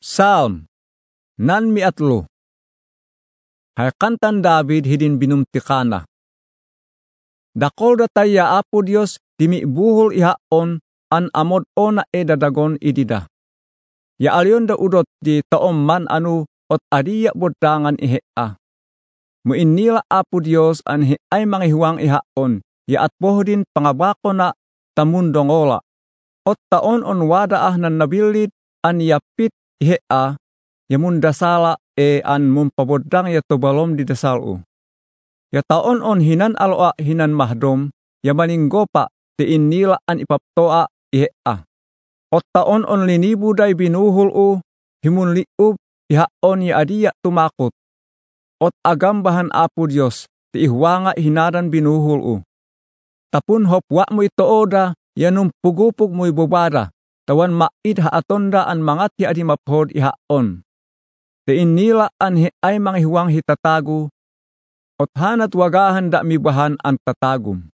Psalm nan miatlo. Haykantan David hidin binumtikana. Dakol datay ya Apo Dios dimibuhol ihaon an amod ona dadagon idida. Ya alyon da udot di taom man anu ot adiya bodangan ihea. Muinila Apo Dios an ay mangihuang ihaon ya at bohdin pangabako na tamundongola. Ot taon on wada nan nabilid an yapit ihea yamun dasala an mumpabodang ya tobalom di dasalu. Ya taon on hinan aloa hinan mahdom ya maninggopa ti inila an ipaptoa ihea. Ot taon on linibu day binuhul himun liub ihaon ya adiya tumakot. Ot agambahan Apo Dios ti ihwanga hinadan binuhul Tapun hopwa mo ito oda yanum pugupug mo ibubada. Tawan maid haatonda an mangat ya adi maphod ihaon. Ti inila an ay mangihuang hitatago. Ot hanat wagahan da mibahan ang tatagum.